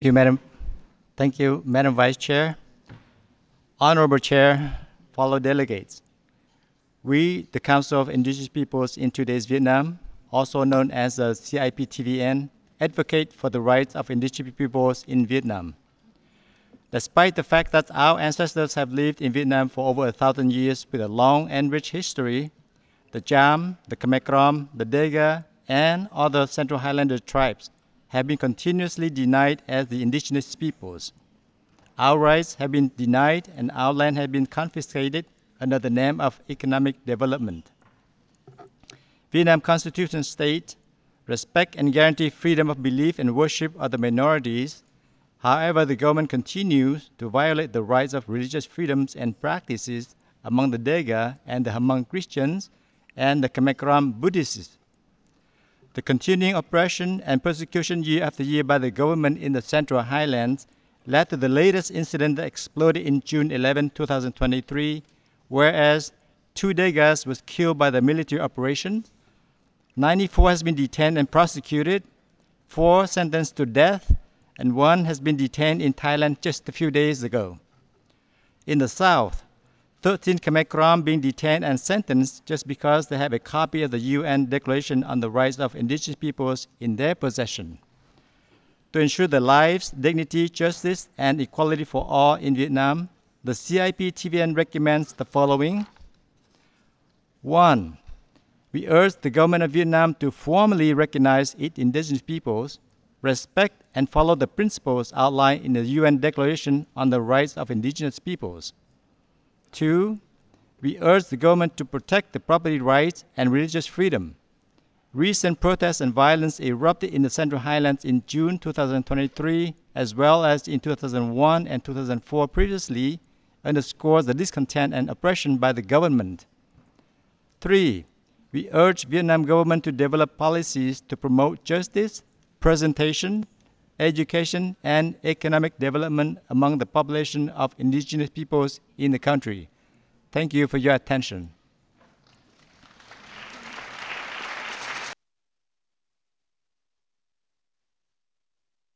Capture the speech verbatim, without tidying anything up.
you, Madam. Thank you, Madam Vice Chair, Honorable Chair, fellow delegates. We, the Council of Indigenous Peoples in today's Vietnam, also known as the C I P T V N, advocate for the rights of indigenous peoples in Vietnam. Despite the fact that our ancestors have lived in Vietnam for over a thousand years with a long and rich history, the Cham, the Khmer Krom, the Dega, and other Central Highlander tribes have been continuously denied as the indigenous peoples. Our rights have been denied and our land has been confiscated under the name of economic development. Vietnam Constitution states, respect and guarantee freedom of belief and worship of the minorities. However, the government continues to violate the rights of religious freedoms and practices among the Dega and the Hmong Christians and the Khmer Krom Buddhists. The continuing oppression and persecution year after year by the government in the Central Highlands led to the latest incident that exploded in June eleventh, two thousand twenty-three, whereas two Degas was killed by the military operation, ninety-four has been detained and prosecuted, four sentenced to death, and one has been detained in Thailand just a few days ago. In the South, thirteen Khmer Krom being detained and sentenced just because they have a copy of the U N Declaration on the Rights of Indigenous Peoples in their possession. To ensure the lives, dignity, justice, and equality for all in Vietnam, the C I P T V N recommends the following. One, we urge the government of Vietnam to formally recognize its indigenous peoples, respect and follow the principles outlined in the U N Declaration on the Rights of Indigenous Peoples. Two, we urge the government to protect the property rights and religious freedom. Recent protests and violence erupted in the Central Highlands in June two thousand twenty-three, as well as in two thousand one and two thousand four previously, underscores the discontent and oppression by the government. Three, we urge Vietnam government to develop policies to promote justice, presentation, education, and economic development among the population of indigenous peoples in the country. Thank you for your attention.